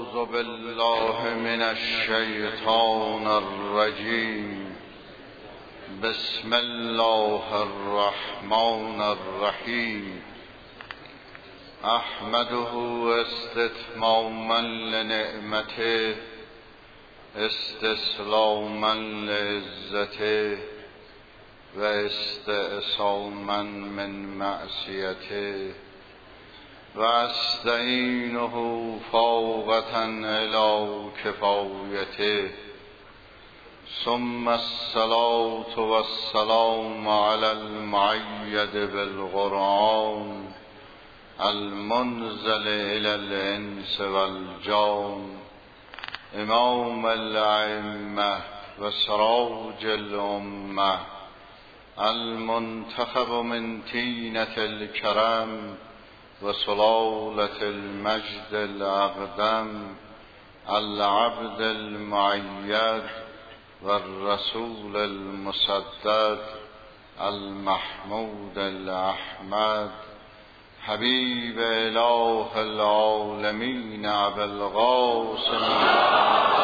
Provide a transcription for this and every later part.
أعوذ بالله من الشيطان الرجيم. بسم الله الرحمن الرحيم. أحمده استتماما لنعمته استسلاما لعزته و استعصاما من معصیته و استعینه فوقة الی کفایته. ثم الصلاة والسلام علی المؤید بالقرآن المنزل الی الانس والجان امام الائمة و سراج الامة المنتخب من طینة الکرم و سلالة المجد الأقدم العبد المؤید و الرسول المسدد المحمود الأحمد حبیب اله العالمین ابی القاسم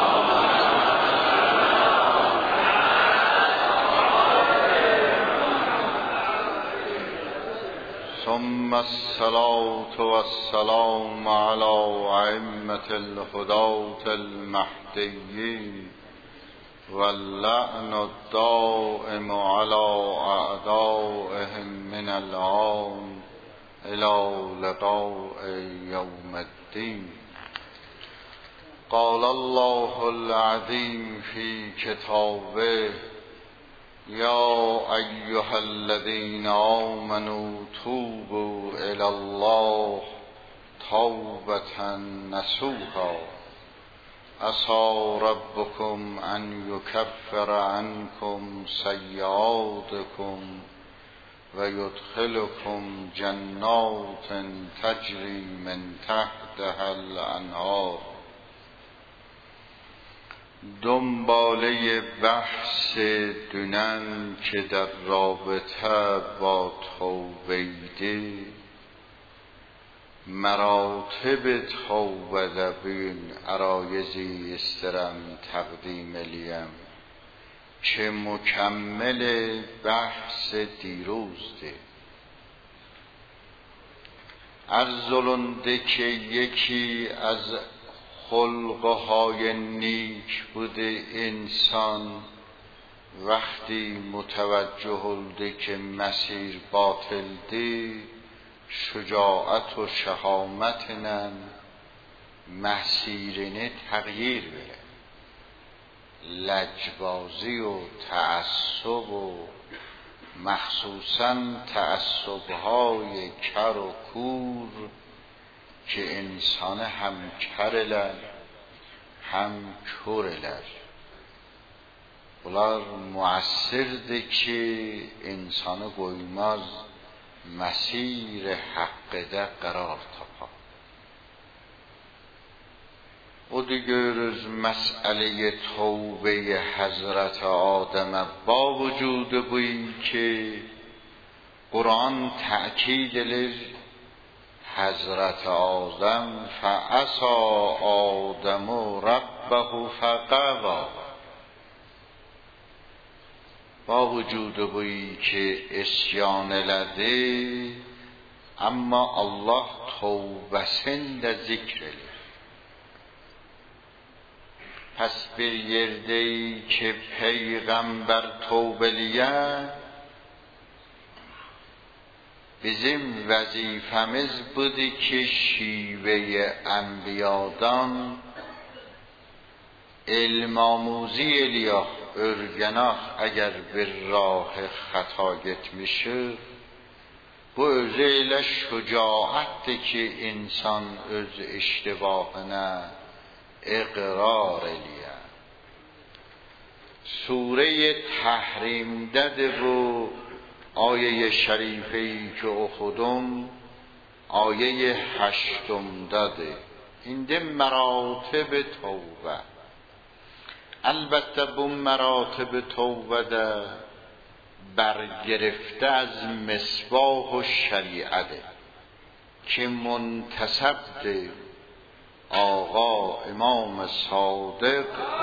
ثم الصلاة والسلام على أئمة الهداة المهديين واللعن الدائم على أعدائهم من الآن إلى لقاء يوم الدين. قال الله العظيم في كتابه: يا أيها الذين آمنوا توبوا إلى الله توبة نصوحا عسى ربكم أن يكفر عنكم سيئاتكم ويدخلكم جنات تجري من تحتها الأنهار. دنباله بحث دونن که در رابطه با توبه مراتب توبه دبین عرایزی استرم تقدیم لیم که مکمل بحث دیروزده. ارزلنده که یکی از خلقهای نیک بوده انسان وقتی متوجه هلده که مسیر باطل دی شجاعت و شهامت نن مسیرنه تغییر بره، لجبازی و تعصب و مخصوصا تعصبهای کر و کور که انسان هم کرلر هم کرلر بلار مؤثر که انسان گویماز مسیر حق ده قرار تپا. او دیگرز مسئله توبه حضرت آدم با وجود بویی که قرآن تأکید لر حضرت آدم فعصى آدم ربه فغوی. با وجود بویی که اسیان لده اما الله توبسند ذکر لی. پس بر یردهی که پیغمبر توبه لیه bizim vazifemiz budur ki şive enbiyadan علم آموزی الیاه örgenah اگر به راه خطا گتمیشه bu özüyle şücaattir ki insan öz iştibahına اقرار الیه. سوره تحریمده و آیه شریفه‌ای که اخدم آیه 8 داده. اینده مراتب توبه. البته bu مراتب توبه ده برگرفته از مصباح و شریعته که منتسب ده آقا امام صادق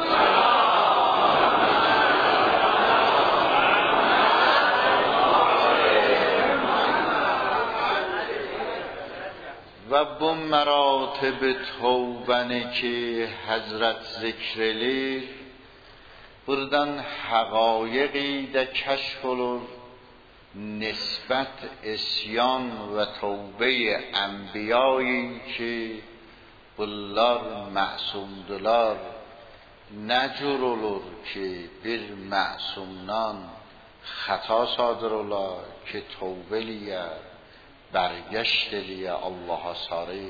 و بم مراتب توبنه که حضرت ذکر لیر بردن حقایقی در کشف olur نسبت اسیان و توبه انبیایی که bunlar məsumdular nə cür olur ki bir məsumdan xəta sadır ola ki tövbə eləyə برگشت eləyə Allaha sarı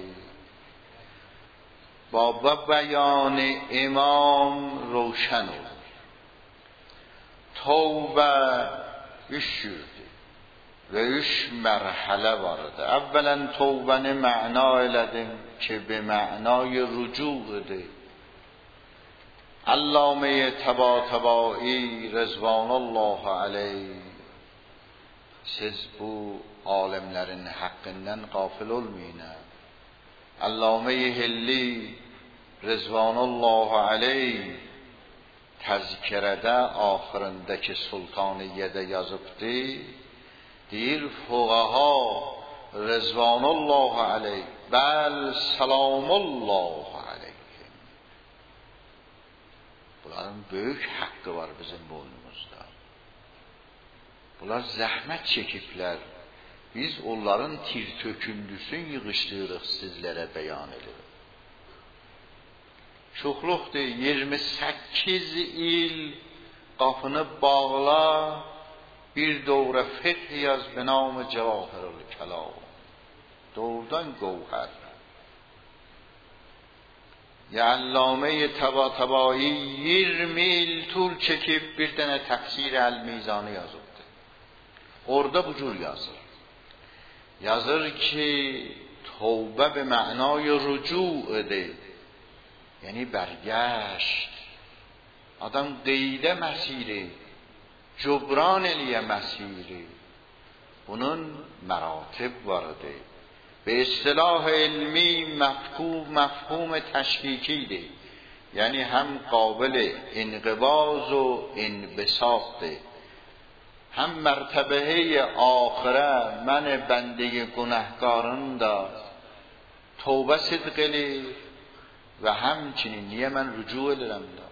با بیان امام روشن olur توبه üç cürdür ve üç merhale vardı. Evvelen tövbeni mana elədim ki be ma'nای rücu'dir. Allame Tabatabai Rızvanullah aleyh siz bu alemlerin hakkından gafil olmayın. Allame Hilli Rızvanullah aleyh təzkirədə axırındakı sultaniyyədə yazıbdı. Deyir fuqaha Rızvanullah aleyh bəl salamullah aleyhim. Bunların böyük haqqı var bizim boynumuzda. Bunlar zəhmət çəkiblər. Biz onların tir tökündüsün yığışdırırıq sizlərə bəyan edirik. Çoxluqdur 28 il qapını bağla bir dövrə fiqh yaz be nam Cevahirul Kelam. Doğrudan gövhər. Ya Allame Tabatabai 20 il tul çekib bir dənə təfsir el-Mizanı yazıbdı. Orada bu cür yazır. Yazır ki tövbə be mənای rücu'dir. یعنی برگشت آدم قیده مسیره جبران الیه مسیره bunun مراتب وارده به اصطلاح علمی مفهوم تشکیکیده یعنی هم قابل انقباض و انبساطه هم مرتبه آخره من بنده گناهکاران دا توبه صدقلی و همچنین نیه من رجوع دارم دا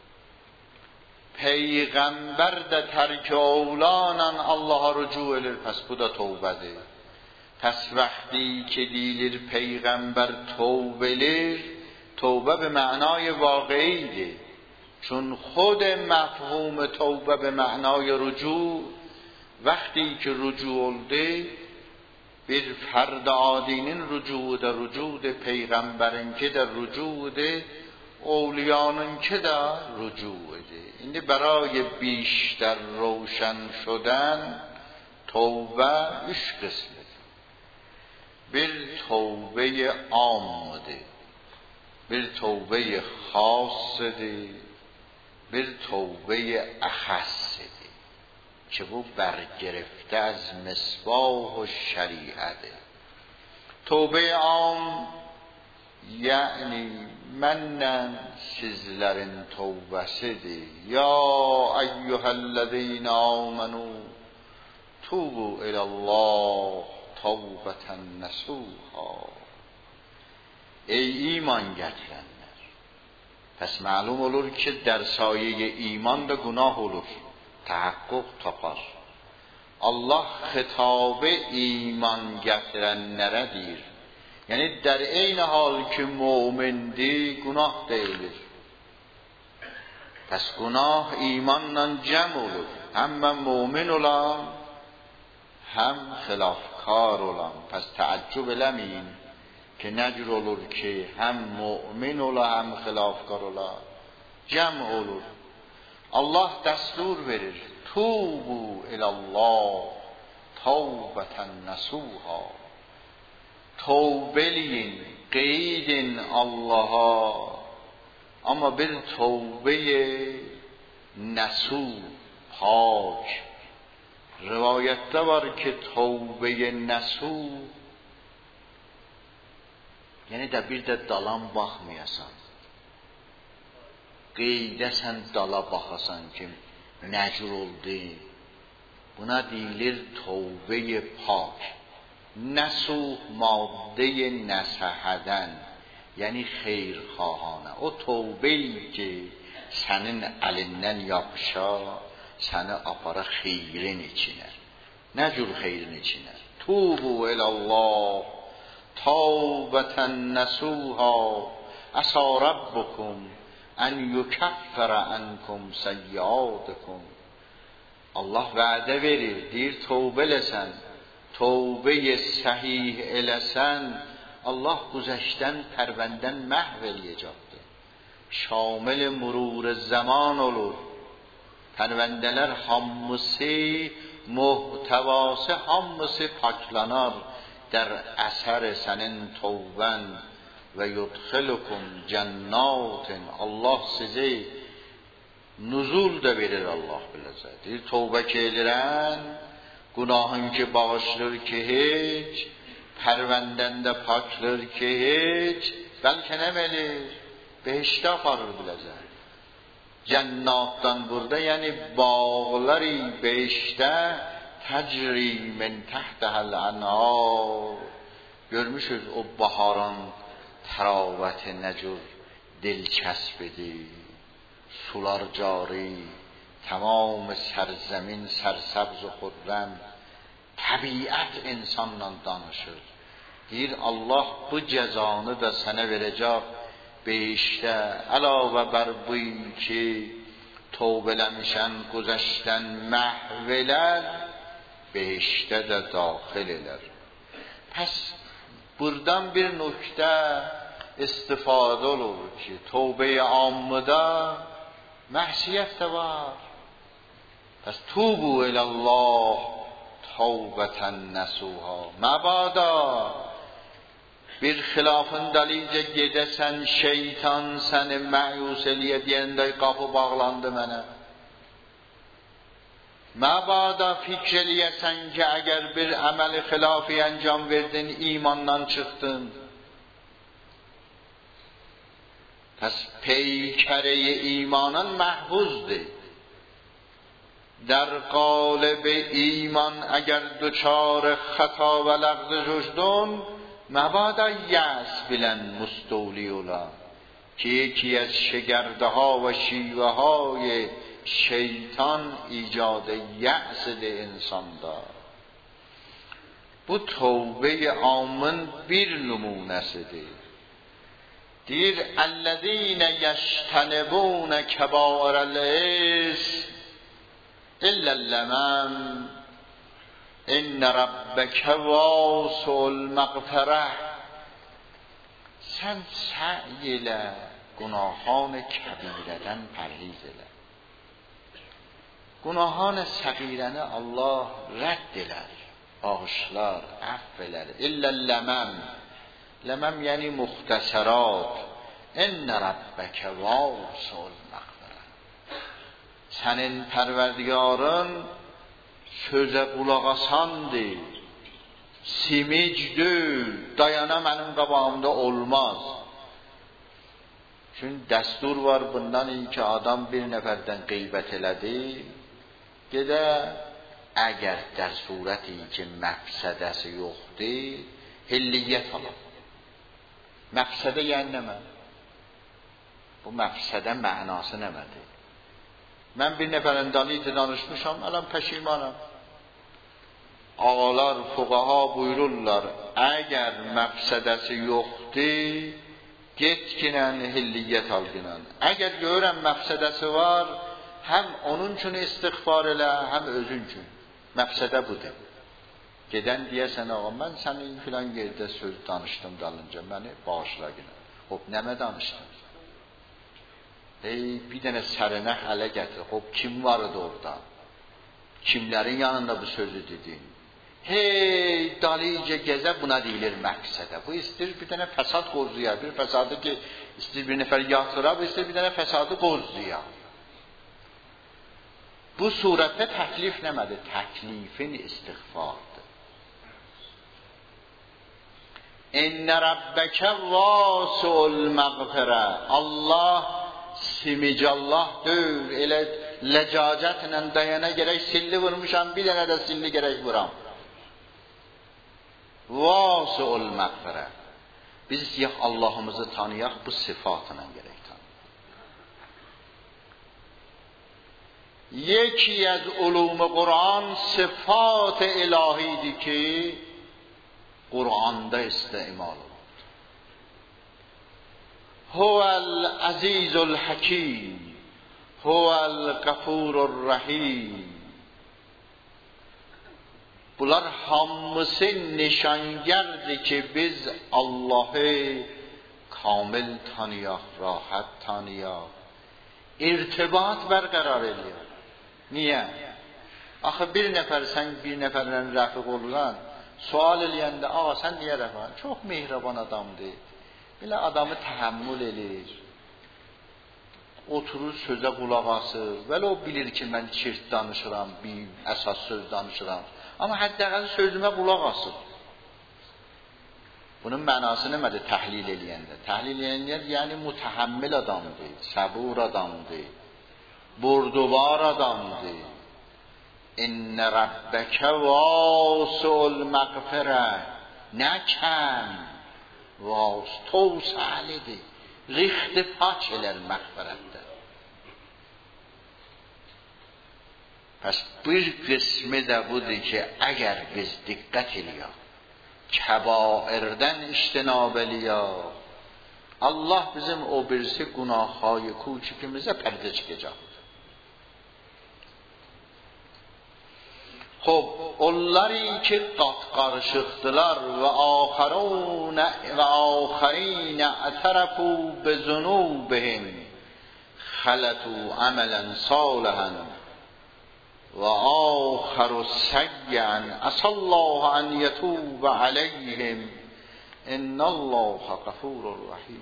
پیغمبر دا ترک اولانن الله رجوع دار پس بودا توبه ده پس وقتی که دیلر پیغمبر توبه لر توبه به معنای واقعی ده چون خود مفهوم توبه به معنای رجوع وقتی که رجوع ده bir فرد عادinin rücuğu da rücuğu peygamberin ki de rücuğu اولیانın ki de rücuğu این برای بیشتر روشن شدن توبه 3 قسمه bir توبه عامه bir توبه خاصه bir توبه اخصه که bu برگرفته از مصباح و شریعته توبه عام یعنی منن sizlerin tövbəsidir ya eyyuhellezine amenu tubu ilallah tövbeten nasuha ey iman gətirənlər pəs məlum olur ki در سایه ایمان da günah olur تحقق tapar. Allah xitabe iman gətirənlərə deyir. Yəni در eyni hal ki mömindir, günah deyilir. Pəs günah imanla cəm olur. Həm mən mömin olam, həm xilafkar olam. Pəs təəccüb eləməyin ki nə cür olur ki həm mömin ola, həm xilafkar ola. Cəm olur. Allah dəstur verir. Tubu ilallah tövbeten nasuha. Tövbeliyin, qeydin Allah'a ama bir tövbeye nasuh, pak. Rivayette var ki tövbeye nasuh Yəni də bir də dalan baxmayasan. Qeydəsən dala baxasan ki, nəcür oldu. Buna deyilir tövbə-i pak. Nəsuh madde nəsəhədən, yəni xeyrxahana. O tövbəyi ki, sənin əlindən yapışa, səni apara xeyrin içinə. Nə cür xeyrin içinə? Tubu elallah, tavbətən nəsuha, əsə rabbukum, ən yukəffərə ənkum səyyadikum. Allah vədə verir, deyir tövbə eləsən, tövbə-i səhih eləsən, Allah güzəşdən pərvəndən məhv eləyəcəkdir. Şamil murur zaman olur. Pərvəndələr hamısı, muhtevası hamısı paklanar در اثر sənin tövbən və yudxilukum cennatin. Allah sizi nuzul da verir Allah biləcək. Deyir, tövbə ki edirən, günahın ki bağışlır ki heç, pərvəndəndə paklır ki heç, bəlkə nə verir? Behişdə aparır biləcək. Cennatdan burada, yəni bağları behişdə təcri min təhtəhəl ənhar. Görmüşüz o baharan təravəti nə cür dilkəsb edir. Sular cari, tamam sərzemin sərsəbz و خرم. Təbiət insanla danışır. Deyir, Allah bu cəzanı da sənə verəcək behişdə. Əlavə bər bu ki, tövbələmişən güzəşdən məhv elər, behişdə də daxil elər. Pəs buradan bir nöqtə istifadə olur ki, tövbə-i ammıda məhsiyyət də var. Pəs tubu elallah tövbətən nəsuha. Məbada bir xilafın dalicə gedəsən, şeytan səni məyus eləyə deyəndə qapı bağlandı mənə. Məbada fikr eləyəsən ki, əgər bir əməli xilafi əncam verdin, imandan çıxdın. Pəs peykəre-i imanın məhbuzdur. در قالب ایمان اگر دچار خطا و لغز شدن مبادا یأس بلند مستولی اولا که یکی از شگرده ها و شیوه های şeytan ایجاد یأس ده انسان دار. Bu tövbe-i amın bir nümunəsidir. Deyir, اَلَّذ۪ينَ يَشْتَنِبُونَ كَبَائِرَ الْاِثْمِ إِلَّا اللَّمَمَ إِنَّ رَبَّكَ وَاسِعُ الْمَغْفِرَةِ. Sən səy elə, günahان kəbirədən pərhiz elə. Günahان səqirəni Allah rədd elər, bağışlar, əff elər. İllə ləməm. Ləməm yəni muxtəsərat. İnnə rəbbəkə vasi'ul məğfirə. Sənin pərverdigarın sözə qulaq asandır, simicdir, dayana mənim qabağımda olmaz. Çünki dəstur var bundan ki, adam bir nəfərdən qeybət elədi, gedə əgər در surəti ki, məfsədəsi yoxdur, hilliyyət alır. Məfsədə yəni nəmə? Bu məfsədə mənası nəmədir? Mən bir nəfərin dalicə danışmışam, ələm pəşimanam. Ağalar, fuqaha buyururlar, əgər məfsədəsi yoxdur, getginən hilliyyət alginən. Əgər görən məfsədəsi var, həm onun üçün istiğfar elə, həm özün üçün. Məfsədə budur. Gedən deyəsən, ağa, mən sənin filan yerdə söz danışdım dalınca, məni bağışla günə. Hop, nəmə danışdın? Bir dənə sərinə hələ gətir. Hop, kim vardı orada? Kimlərin yanında bu sözü dedin? Hey, dalicə gəzə buna deyilir məqsədə. Bu istir bir dənə fəsad qorzuya, bir fəsadı ki, istir bir nəfər yatıra, istir bir dənə fəsadı qorzuya. Bu surətdə təklif nəmədir? Təklifin istiğfardır. ان ربک واسع المغفره. Allah simicallah deyil. Elə ləcacətlə dayana gərək silli vurmuşam, bir dənə də silli gərək vuram. Vasiul məğfirə. Biz istəyək Allahımızı tanıyaq, bu sıfatla gərək tanıyaq. Yeki az ulum-u Kur'an sıfat ilahidir ki Kur'an'da istimal olur. Huvel azizul hakim, huvel gafurur rahim. Bunlar hamısı nişangerdir ki biz Allah'ı kamil tanıyaq, rahat tanıyaq, irtibat bərqərar ediyor. Niye? Axı bir nəfər sən bir nəfərlə rəfiq olursan, sual eləyəndə, ağa sən niyə rəfiq? Çox mehriban adamdır. Belə adamı təhəmmül edir. Oturur sözə qulaq asır. Vələ o bilir ki, mən çirt danışıram, bir əsas söz danışıram. Amma hətta sözümə qulaq asır. Bunun mənası nədir təhlil eləyəndə? Təhlil eləyəndə yəni mütəhəmmil adamdır, səbur adamdır, burduvar adamdır. İnnə rəbbəkə vasiul məğfirə. Nə kəm? Toğsəlidir. Rixti paç elər məğfirətdə. Pəs bir qismi də budur ki, əgər biz diqqət eləyək, kəbairdən iştinab eləyək, Allah bizim o birisi günahهای کوچکimizə pərdə çıxacaq. Xo'p, onları ki qat qarışıqdılar və axərin ətərəfu bezunubihim xələtu əmələn salihən və axəru səyyən əsallahu ən yətubə aleyhim innəllaha qafurur rahim.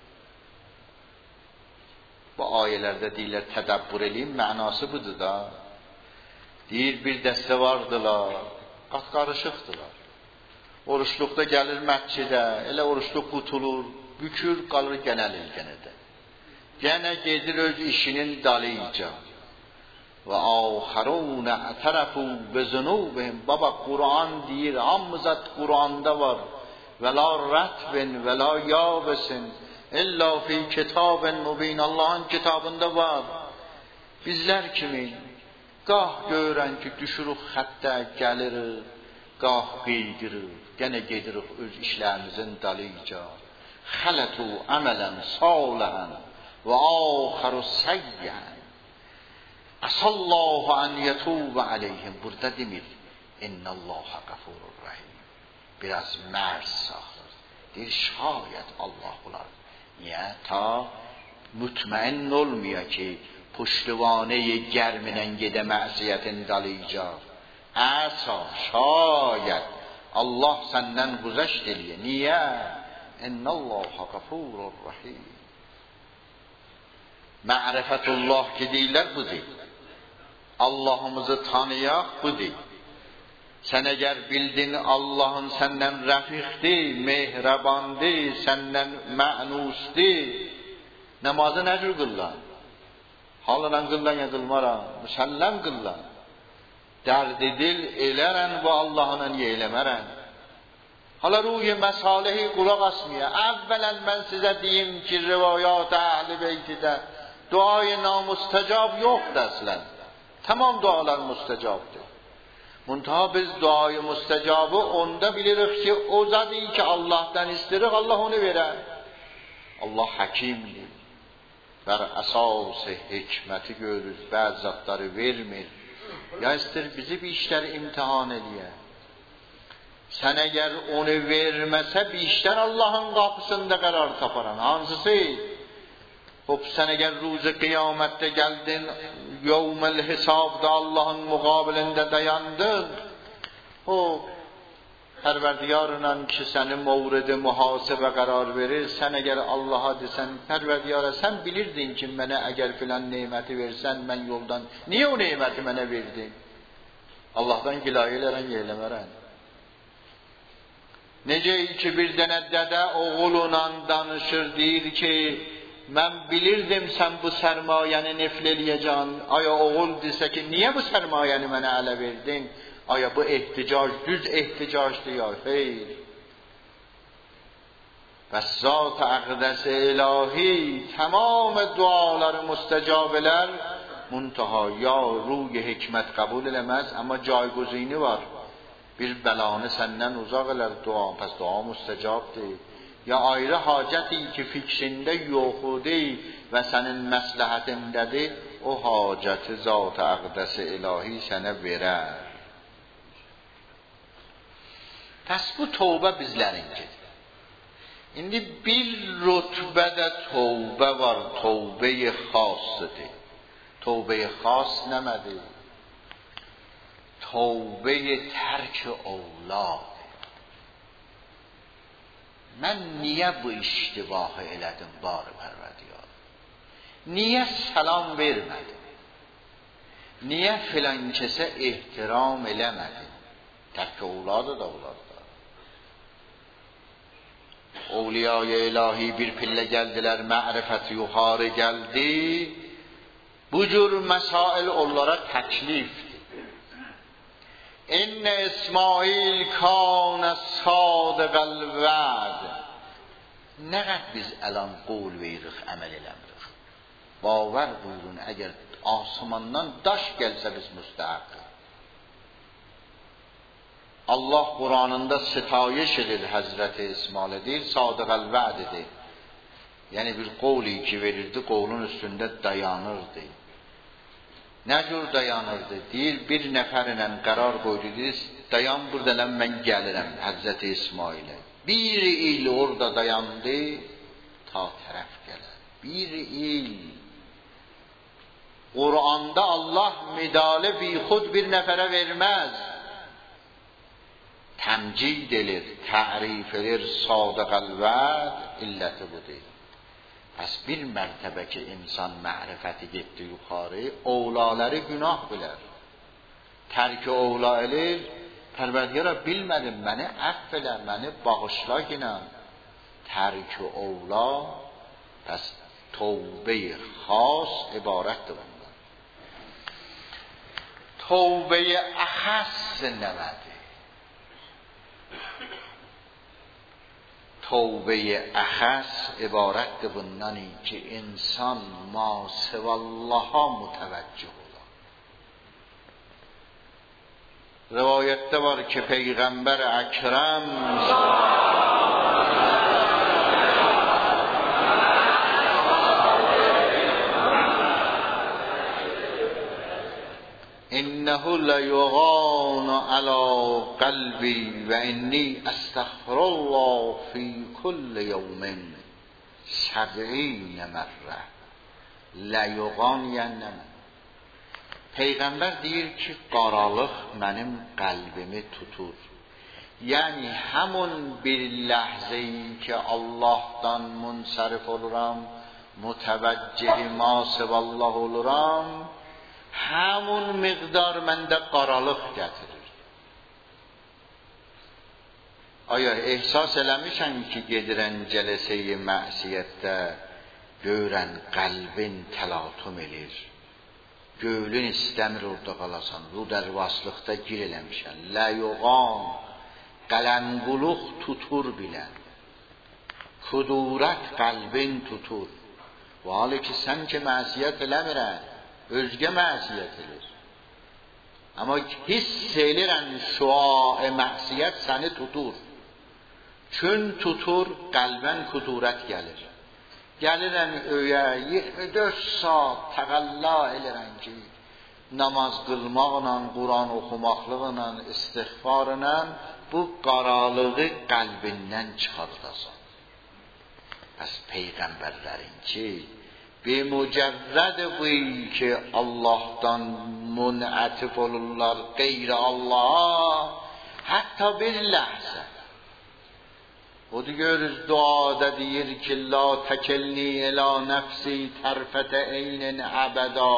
Bu ayələrdə deyirlər, tədəbbür eləyim, mənası budur da. Deyir, bir dəstə vardılar, qat qarışıqdılar. Oruçluqda gəlir məscidə, elə oruçluq qutulur, bükür, qalır genel ilgənədə. Gənə gedir öz işinin dalıca. Və axərunə ətərəfu bezunubihim. Baba, Kur'an deyir, hamızat Kur'an'da var. Və la rətbin, və la yabesin, illa fi kitabın mubin. Allah'ın kitabında var. Bizlər kimi qah görən ki, düşürük xəttə gəlirik, qah qeydiririk, gənə gedirik öz işlərimizin dalıca. Xələtu əmələn salihən və axəru səyyən əsallahu ən yətubə aleyhim. Burada demir, innəllaha qafurur rahim. Biraz mərz saxır. Deyir, şayət Allah bular. Niyə? Ta mütməin olmuyor ki, puştivanəyi gərminən gedə məsiyyətin dalıca. Əsa, şayət Allah səndən güzəşt eləyir. Niyə? İnnəllaha qafurur rahim. Ma'rifətullah ki deyirlər budur. Allah'ımızı tanıyaq budur. Sən əgər bildin Allah'ın səndən rəfiqdir, mehrabandır, səndən mənusdir, namazı nə cür qıllan? Halından qıllan ya qılmaran, müsəlləm qıllan. Dərdi dil elərən və Allah'la yeyləmərən. Hala ruhi məsalehi qulaq asmaya. Əvvələn mən sizə deyim ki, rivayat əhl-i beytidə duayı namustajab yoxdur əslən. Tamam dualar mustajabdır. Muntaha biz duayı mustajabı onda bilirik ki, o zadı ki Allah'tan istirik, Allah onu verər. Allah hakimdir. Bər əsas hikməti görür, bəzi zatları vermir. Ya istir bizi bir işler imtihan ediyor. Sen eğer onu vermese bir işler Allah'ın kapısında karar taparan. Hansısı? Hop sen eğer ruzu kıyamette geldin, yevmel hesabda Allah'ın mukabilinde dayandın. O Pərverdigarla ki səni movredi muhasibə qərar verir, sən əgər Allaha desən, Pərverdigara sən bilirdin ki, mənə əgər filan neyməti versən, mən yoldan, niyə o neyməti mənə verdin? Allahdan gilayə elərən, yeyləmərən. Necə ki bir dənə dədə oğlunla danışır, deyir ki, mən bilirdim sən bu sərmayəni nefl eləyəcəksən. Aya oğul desə ki, niyə bu sərmayəni mənə ələ verdin? Aya bu ehticac, düz ehticacdır ya? Xeyr. Bəs zat əqdəs ilahi tamam duaları müstəcabələr muntaha ya ruy hikmət qəbul eləməz, amma cayguzini var. Bir bəlanı səndən uzaq elər dua, pəs dua müstəcabdır. Ya ayrı hacəti ki fikrində yoxudur və sənin məsləhətindədir, o hacəti zat əqdəs ilahi sənə verər. Pəs bu tövbə bizlərinkidir. İndi bir rütbədə tövbə var, tövbə-i xassıdır. Tövbə-i xass nəmədir? Tövbə-i tərk ovlad. Mən niyə bu iştibahı elədim bar pərvədiyar? Niyə salam vermədim? Niyə filan kəsə ehtiram eləmədim? Tərk ovladı da olardı. Evliya-i ilahi bir pillə gəldilər, mərifət yuxarı gəldi. Bu cür məsail onlara təklifdir. İnne İsmail kânə sâdiqəl vəd. Nə qədər biz əlan qol veririk, əməl eləmirik. Bavar buyurun, əgər asmandan daş gəlsə biz müstəhəqqik. Allah Qur'anında sitayiş edir Həzrəti İsmail, deyir sadiqəl vəd edir. Yəni bir qovli ki verirdi, qovlun üstündə dayanırdı. Nə cür dayanırdı? Deyir bir nəfərlə qərar qoydu, deyir dayan burada mən gəlirəm Həzrəti İsmailə. Bir il orada dayandı, ta tərəf gələr. Bir il. Qur'anda Allah medali bi xud bir nəfərə verməz. Təmcid edir, tərif edir, sadiqəl vəd, illəti budur. Pəs bir mərtəbə ki insan mərifəti getdi yuxarı, ovlaları günah bilər. Tərki ovla elir, pərvədiyara bilmədim, məni əff elə, məni bağışla yine. Tərki ovla, pəs tövbə-i xas ibarətdir bundan. Tövbə-i əxəs nəmədir? Tövbə-i əxəs ibarətdir bundani ki insan ma sivallaha mütəvəccüh olar. Rivayette var ki Peygamber Ekrem İnnehu la yughanu ala qalbi ve inni estağfirullah fi kulli yevmin 70 merre. La yuğan yani Peygamber deyir ki qaralıq mənim qəlbimi tutur. Yəni həmun bir ləhzəyi ki Allah'tan münsərif oluram, mütəvəccih masivallah oluram, həmun miqdar məndə qaralıq gətirir. Aya ehsas eləmişəm ki gedirən cələsəyi məsiyyətdə görən qəlbin təlatüm elir. Göylün istəmir orada qalasan, rudərvaslıqda gir eləmişən. Lə yuğan, qələnquluq tutur bilən. Kudurət qəlbin tutur. Və halı ki sən ki məsiyyət eləmirən, özgə məsiyyət edir. Amma hiss elirən şua məsiyyət səni tutur. Çün tutur, qəlbən kudurət gəlir. Gəlirən öyə 24 saat təqəlla elirən ki, namaz qılmaqla, Quran oxumaqlıqla, istiğfarla bu qaralığı qəlbindən çıxardasan. Pəs Peyğəmbərlərin ki, bimücərrəd bu ki Allah'tan münətif olurlar qeyri Allah'a, hətta bir ləhzə. O da görürüz duada deyir ki la təkilni ilə nəfsi tərfətə eynin əbəda.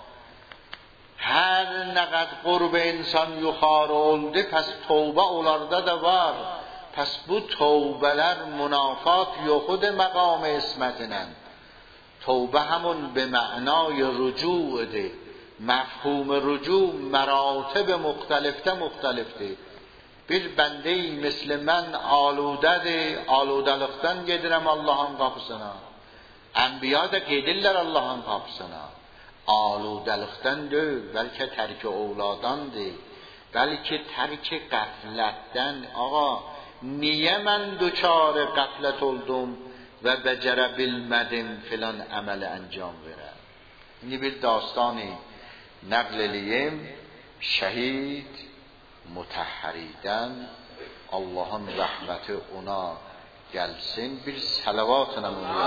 Hər nə qəd qurb insan yuxarı oldu, pəs tövbə onlarda da var. پس bu tövbeler münafat yoxud مقام اسمتنن. توبه همون به معنای رجوع ده. مفهوم رجوع مراتب مختلفته. Bir bende مثل من آلوده‌dir. Aludılıktan gelirim Allah'ın kapısına. Enbiya da gelirler Allah'ın kapısına. Aludılıktan değil, belki terk evladandır. Belki terk gafletten. Ağa, niye ben duçar gaflet oldum ve becerebilmedim filan amel انجام verem. İndi bir dastani نقل eləyim. Şəhid Mutahharidən, Allahın rəhməti ona gəlsin, bir səlavatla onu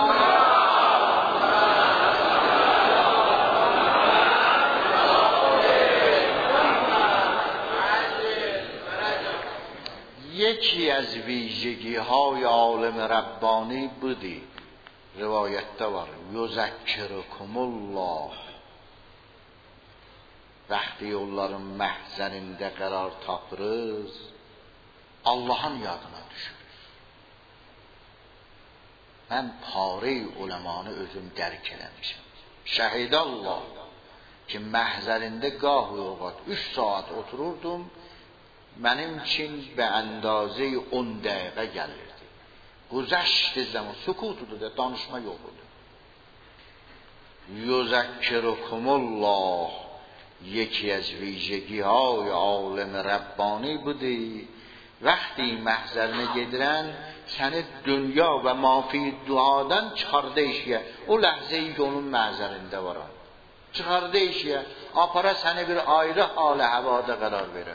یکی از ویژگی های عالم ربانی بودی. روایette var. Yüzekkirukumullah. Vəxti onların məhzənində qərar tapırız, Allahın yadına düşürüz. Mən pare-i ulemanı özüm dərk eləmişim. Şəhid Allah ki, məhzərində qahı oqat 3 saat otururdum, mənim üçün bə əndazə 10 dəqiqə gəlirdi. Güzəşti zaman, sükutudur da, danışma yox idi. Yüzəkkirukumullah یکی از ویژگی های عالم ربانی بودی. وقتی محضر نگیدرن سن دنیا و مافی دعادن چخارده ایشیه. او لحظه ای که onun محضرinde varan چخارده ایشیه. آپارا سنه bir ayrı حال havada قرار بره.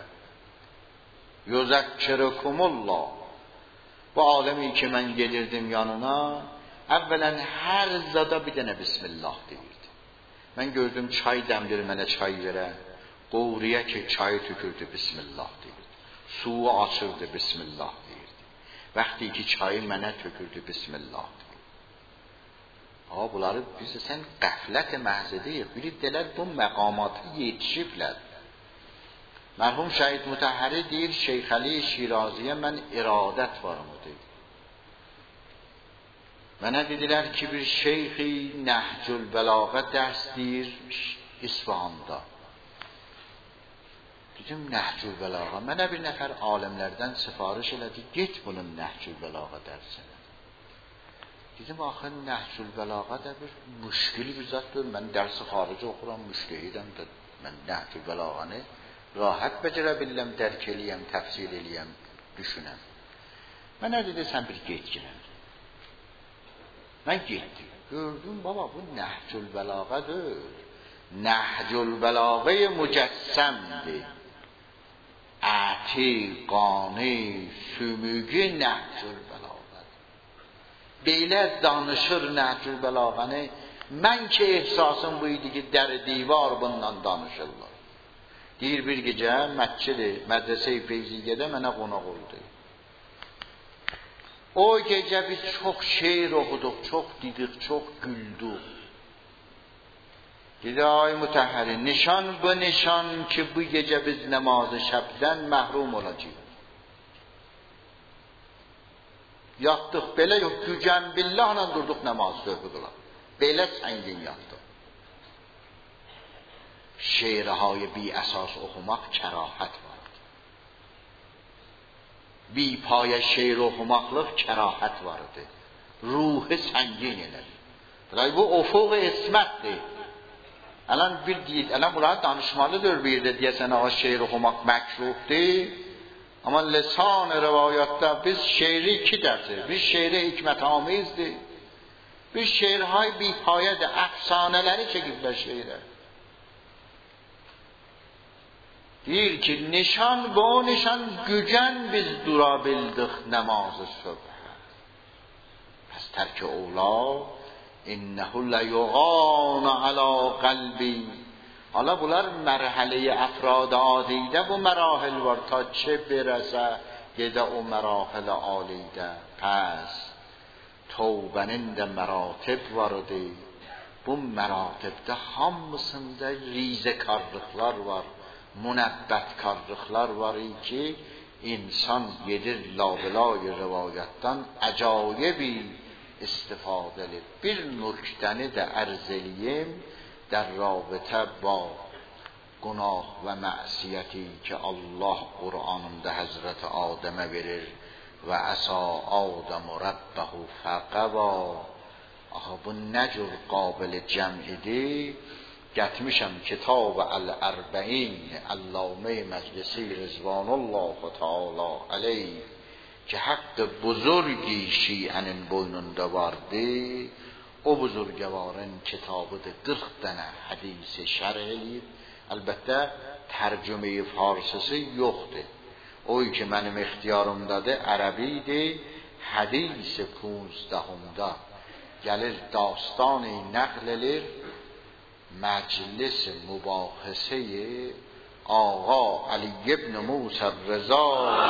Yüzekkirukumullah. Bu alemi ki ben gelirdim yanına, evvelen her zada bir tane Bismillah deyirdi. Mən gördüm çay dəmdir mənə çay verə. Qovriyə ki çayı tükürdü Bismillah deyirdi. Suyu açırdı Bismillah deyirdi. Vaxtı ki çayı mənə tökürdü Bismillah deyirdi. Bunları biz sən qəflət məhzədəyik. Bilirlər bu məqamatı yetişiblər. Mərhum Şəhid Mutahhari deyir Şeyx Əli Şiraziyə mən iradət varım deyir. Mənə dedilər ki, bir şeyxi Nəhcül Bəlağə dərs deyir İsfahanda. Dedim, Nəhcül Bəlağə. Mənə bir nəfər alimlərdən sifariş elədi, get bunun Nəhcül Bəlağə dərsinə. Dedim, axı Nəhcül Bəlağə də bir müşkili bir zatdır. Mən dərsi xarici oxuram, müştəhidəm də. Mən Nəhcül Bəlağəni rahat becərə biləm, dərk eləyəm, təfsir eləyəm, düşünəm. Mənə dedi, sən bir get girəm. Mən getdim. Gördüm baba bu Nəhcül Bəlağədir. Nəhcül Bəlağə mücəssəmdir. Əti, qani, sümügü Nəhcül Bəlağədir. Belə danışır Nəhcül Bəlağəni. Mən ki ehsasım bu idi ki, dəri divar bundan danışırlar. Deyir bir gecə məscidi, mədrəsə-i Feyziyyədə mənə qonaq oldu. O gecə biz çox şeir oxuduq, çox dedik, çox güldük. Dedi, ay Mutahhari, nişan bu nişan ki bu gecə biz namazı şəbdən məhrum olacağıq. Yatdıq, belə yox, gücən billahla durduq namazı söhbədular. Belə səngin yatdıq. Şeirهای بی اساس oxumaq kərahət var. بی پای şeir oxumaqlıq kərahət vardı. Ruhu səngin elədi. Bu ufuq ismətdir. Alan bir deyil, alan bunlar danışmalıdır bir də deyəsən ağaç şeir oxumaq məkruhdur. Amma lisan rivayətdə biz şeiri iki dərdir. Bir şeiri hikmətamizdir. Bir şeirhay bی payədir. Əfsanələri çəkiblər şeirə. Deyir ki nişan bu nişan gücən biz dura bildik namazı subh. Pes terk ola innehu la yuğan ala qalbi. Hala bunlar mərhələyə əfrad adidə bu mərahil var ta çə berəsə gedə o mərahələ alidə. Pes tövbənin də məratib vardı. Bu məratibdə hamısında rizəkarlıqlar var. Münebbətkarlıqlar var ki insan yedir labelay rivayətdən əcayibi istifadə edir. Bir nöqtəni də ərz eləyim در رابطه با گناه و معصیتی که الله قرآنında Həzrət Adəmə verir və əsa Adəm ربه فغوا. Axı bu nə cür qabil cəm'idir? Gətirmişəm kitab Əl-Ərbəin Allame Məclisi Rızvanullah Teala aleyh ki haqqı buzurgi şiənin boynunda vardı. O buzurgvarın kitabıdır 40 dənə hədisi şərh eləyib. Əlbəttə tərcümeyi farsısı yoxdur. O ki mənim ixtiyarımdadır ərəbidir. Hədisi 15-də gəlir dastani nəql edir. Məclis mübahisə-i Ağa Ali ibn Musa Rıza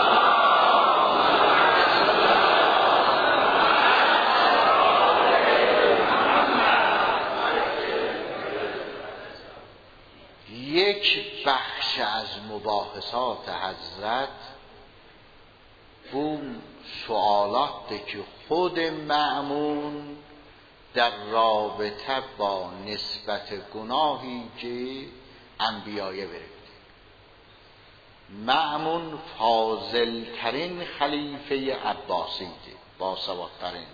یک بخش از مباحثات حضرت bu سوالات که خود مأمون در رابطه با نسبت گناهی که انبیایه برده. مأمون فاضل ترین خلیفه عباسی ده، باسوادترین.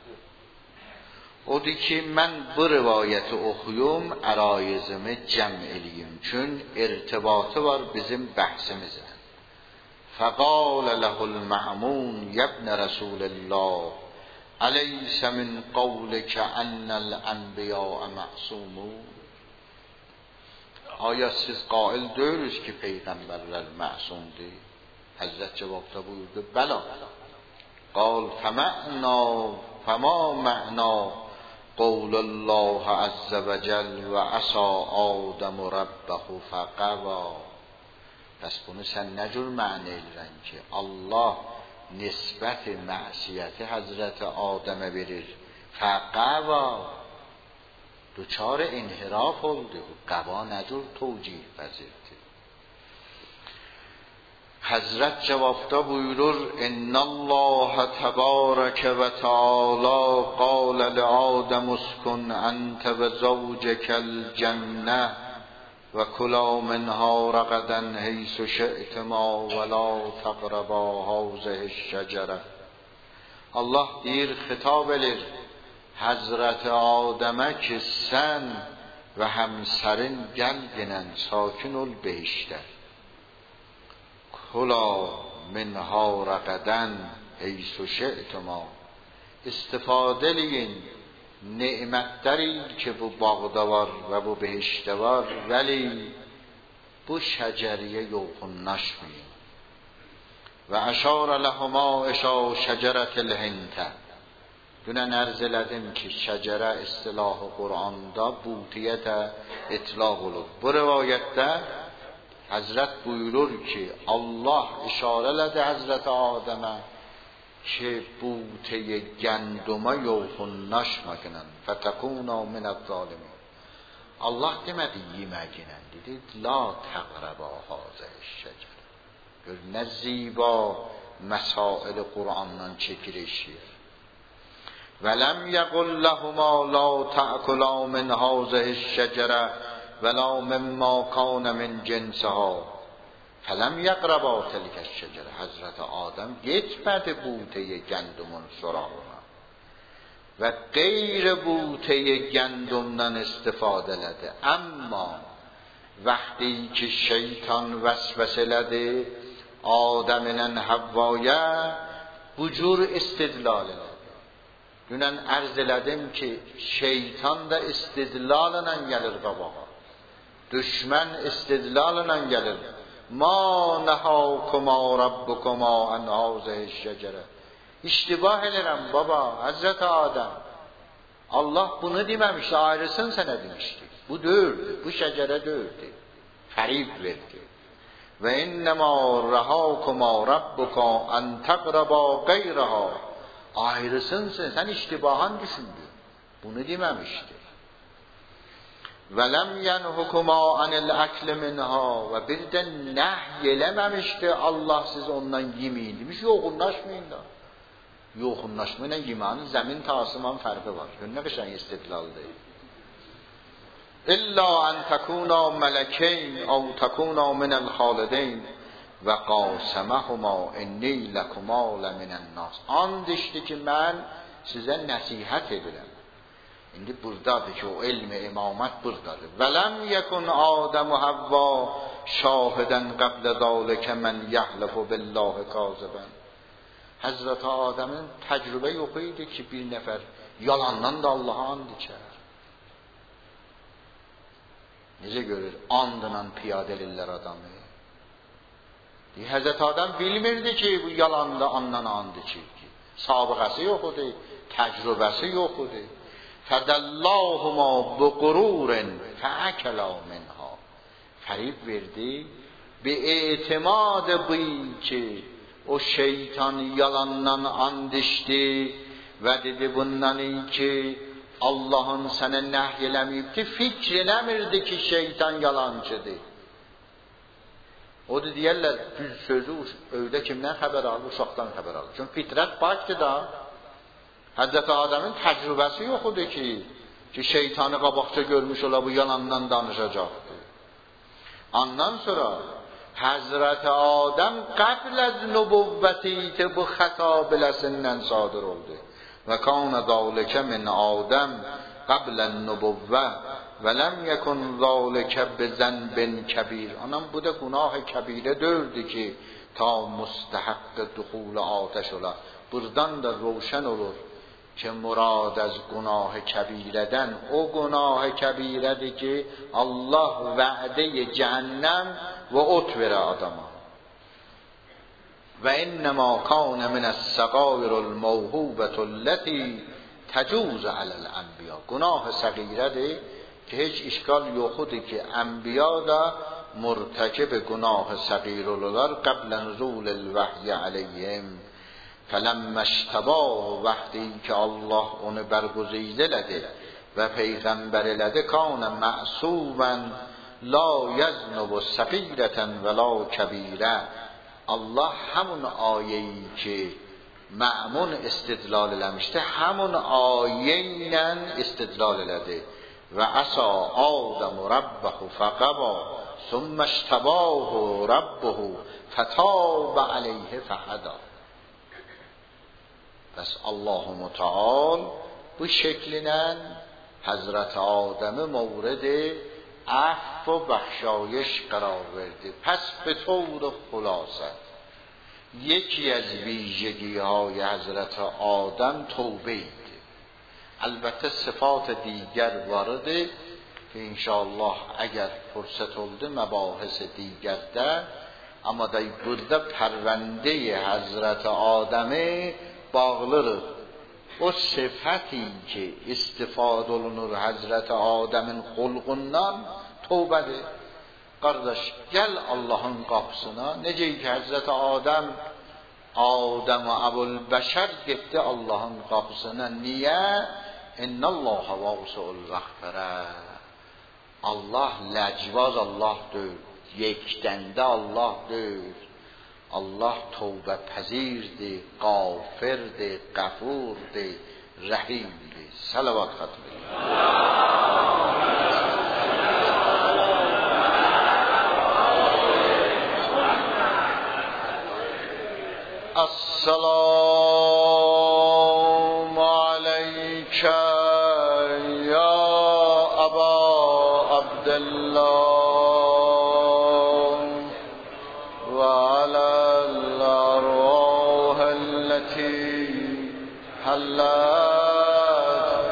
O deyir ki, mən bu rivayəti oxuyum, ərayizimi cəm eləyim. Çün irtibatı var bizim bəhsimizlə. فَقَالَ لَهُ الْمَأْمُونُ يَبْنَ رَسُولِ اللّٰهِ أَلَيْسَ مِنْ قَوْلِكَ أَنَّ الْأَنْبِيَاءَ مَعْصُومُونَ. Aya siz qail deyiriz ki, peyğəmbərlər məsumdur? Həzrət cavabda buyurdu, bəla. قال فما معنى قول الله عز وجل و عصا آدم ربه فغوا. پس bunu sən nə cür mənə eləyirən ki, Allah nisbət məsiyyəti Həzrəti Adəmə verir. فغوا دوچار انحراف oldu. Bu qava nə cür توجیه پذیرdir. Həzrət cavabda buyurur: "İnna Allah təbaraka və Teala qala li Adəm uskun ente və zawcekal cennə və kula minha ragadan haysu şi'tuma və la taqraba hazihiş şəcərə." Allah deyir, xitab edir Həzrət Adəmə ki, sən və həmsərin gəl ginən sakin ol behişdə. Kula minha ragadan haysu şi'tuma. İstifadə eləyin nemətləri ki bu bağda var və bu behişdə var, vəli bu şəcəriyə yoxunlaşmayın. Və əşarə ləhuma eşa şəcərətil hintə. Dünən ərz elədim ki, şəcərə istilahı Qur'anda butiyə də itlaq olur. Bu rivayətdə Həzrət buyurur ki, Allah işarə elədi Həzrət Adəmə ki, butiyə gənduma yoxunlaşmaqla fətəkuna minəz-zalimin. Allah demədi yeməginə, dedi la təqrəbə hazihiş şəcərə. Gör nə ziba məsail Qur'andan çəkilişir. Və ləm yəqul ləhumə la tə'kula min hazihiş şəcərə və la mimma kana min cinsihə. Fələm yəqrəbə tilkəş şəcərə. Həzrət Adəm getmədi butiyə gəndumun sorağına və qeyri butiyə gəndumdan istifadə elədi. Amma vaxtı ki şeytan vəsvəs elədi Adəm ilə Həvvaya bu cür istidlal elədi. Dünən ərz elədim ki, şeytan da istidlalla gəlir qabağa. Düşmən istidlalla gəlir. Ma nəhəkuma rabbukuma an hazihiş şəcərə. İştibah edirəm baba, Həzrət Adəm. Allah bunu deməmişdi, ayrısın sənə demişdi. Bu dördü, bu şəcərə dördü. Fərib verdi. Və innəmə rəhəkuma rabbuka an təqrəbə qeyrəha. Ayrısın sen iştibahan düşündün. Bunu deməmişdi. ولم ینهکما عن الاکل منها ve bir de nehyelememişti Allah siz ondan yemeyin demiş. Yoğunlaşmayın da. Yoğunlaşmayla yemeğinin zemin ta asman farkı var. Ne kadar istidlal değil. İlla en tekuna melekeyn ev tekuna minel halideyn ve qasemahuma inni lekuma leminen nas. And içti ki mən sizə nəsihət edirəm. İndi buradadır ki o ilmi imamat buradadır. Velem yekun Adem ve Havva şahiden qabla zalike men yahlifu billahi kaziben. Hazreti Adem'in tecrübe yok idi ki bir nefer yalandan da Allah'a and içer. Necə görür? Andla piyadelirlər adamı. Hazreti Adem bilmirdi ki bu yalanda andan and içir ki. Sabıqası yok idi, tecrübesi yok idi. فَدَلَّاهُمَا بِقُرُورٍ فَأَكَلَا مِنْهَا فریب verdi. Bir etimat bu ki o şeytan yalandan and içti ve dedi bundan ki Allah'ın sana nehyələməyibdi, fikr eləmirdi ki şeytan yalancıdır. O da deyərlər, düz sözü öydə kimdən xəbər alır? Uşaqdan xəbər alır. Çünki fitrət pakdır da. Həzrəti Adəmin təcrübəsi yox idi ki şeytanı qabaqca görmüş ola bu yalandan danışacaqdır. Ondan sonra Həzrəti Adəm qəbl az nübüvvəti bu xəta biləsindən sadır oldu. Və kana zalike min Adəm qəblən nübüvvə və ləm yekun zalike bizənbin kəbir. Anam bu da günah kəbirə dördü ki ta müstəhəqqə duxul atəş ola. Buradan da roşan olur ki murad az günah kəbirədən o günah kəbirədir ki Allah və'də cəhənnəm və ot verə adama. Və innəmə kânə minəs-səqâirul mevhûbətulləti təcûzə aləl-ənbiya. Günah səğirədir ki heç işgal yoxudur ki ənbiya da murtəkib günah səğir olurlar qəblə nuzulil vəhyi aleyhim. فَلَمَّ اشْتَبَاهُ وقتی که Allah onu برگزیده elədi və peyğəmbər elədi کَانَ مَعْصُوبًا لَا يَذْنُبُ صَغِيرَةً وَلَا كَبِيرَةً. Allah həmin ayəyi ki mə'mun istidlal eləmişdi, həmin ayə ilə istidlal elədi. Və əsa Adəm Rabbəhu fəqəba ثُمَّ اشْتَبَاهُ رَبُّهُ فَتَابَ عَلَيْهِ فَهَدَى. Bəs Allah-u Müteal bu şəklinə Həzrət Adəmi mövrid-i əff və bəxşayış qərar verdi. Pəs به طور خلاصه یکی از ویژگی های حضرت آدم توبه اید. البته صفات دیگر وارده که انشاءالله اگر فرصت oldu مباحث دیگرده، اما در burada پرونده حضرت آدمه bağlıdır. O sıfəti ki istifadə olunur Həzrət Adəmin xulqundan tövbədir. Qardaş, gəl Allahın qapısına. Necə ki Həzrət Adəm və Əbulbəşər getdi Allahın qapısına. Niyə? İnnəllâhə vâsi'ul məğfirə. Allah ləcvaz Allahdır. Yekdəndə Allahdır. Allah tövbə pəzirdir, qafirdir, qəfurdir, rəhimdir. Salavat xatırlayın. Assalamu aleykə ya Əbə Abdillah حلت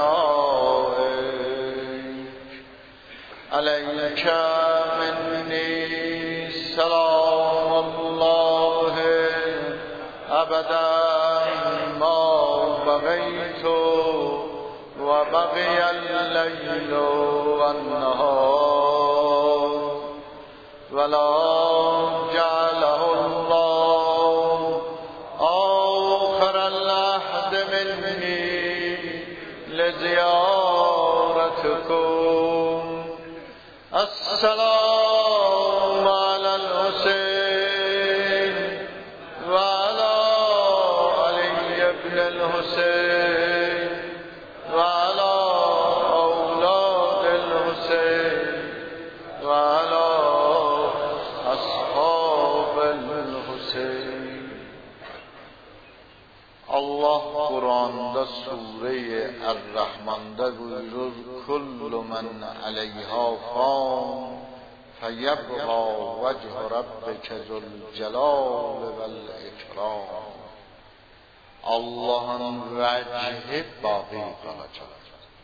بفنائك عليك مني سلام الله أبدا ما بقيت وبقي الليل والنهار ولا جعله الله آخر العهد مني لزيارتكم السلام علی الحسین و علی علی ابن الحسین و علی اولاد الحسین و علی اصحاب الحسین. الله قرآنda سوره الرحمن'da buyurur: کل من علیها فان فیبقی وجه ربک ذو الجلال والاکرام. Allah'ın vəcih باقی qalacaq.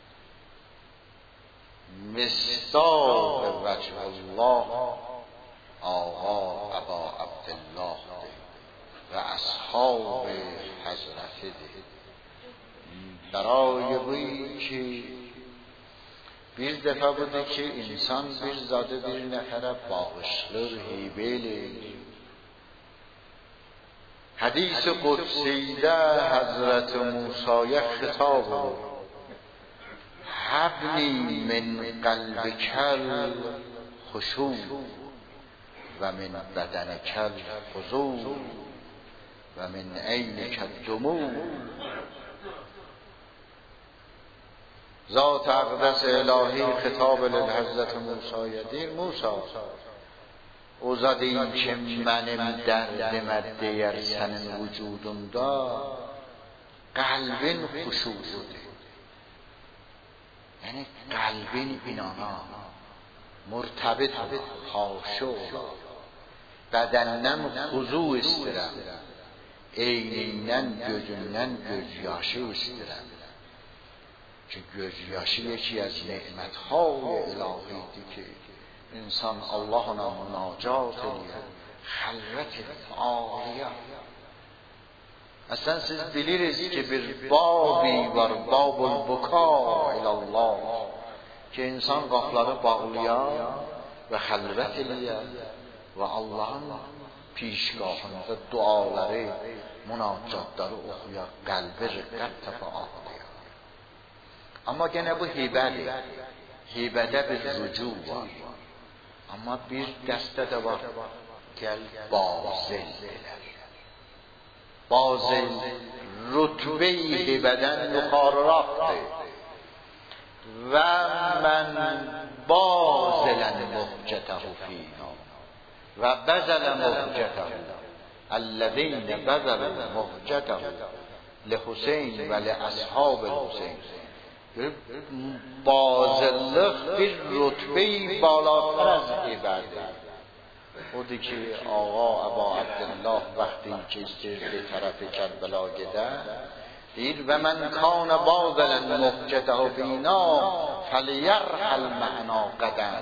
مصداق وجه الله آقا ابا عبدالله و اصحاب حضرت برای بویی که bir dəfə budur ki, insan bir zadı bir nəfərə bağışlır, hibə eləyir. Hadis-i Qudsidə Həzrəti Musaya xitab olur: Həbni min qəlbikəl xuşu və min bədənikəl huzur və min eynikəl dumur. ذات اقدس الهی خطاب للحضرت موسی دیر موسی o zat deyim ki mənim dərdimə deyər sənin vücudunda qəlbin xuşusudur. Yəni qəlbin inana murtabit xaşu ola, bədəndən xuzu istirəm, eynindən gözündən gözyaşı istirəm. Çünkü gözyaşı yکی از نعمتهای الهیدی که انسان الله ona münacat edir, xəlvət edir, ağlayar. Əslən siz bilirsiniz ki bir babi var, babul buka ilallah, ki insan qapları bağlayar və xəlvət edir və Allahın pişgahında duaları, münacatları oxuyar, qəlbi riqqət təfə ağlayar. Amma gene bu hibədir. Hibədə bir rücu var. Amma bir dəstə də var. Gəl bazil edər. Bazil rütbə-i hibədən yuxarıraftır. Və mən bazilən muhcətəhu fînə və bəzələ muhcətəhu əllezîne bəzələ muhcətəhu لحسین و لاصحاب الحسین. بازلق bir رتبه بالاتر از عباده. خودی که آقا ابا عبدالله وقتی که به طرف کربلا گده دید و من کان بازلا محجته بینا فلیرحل معنا قدم.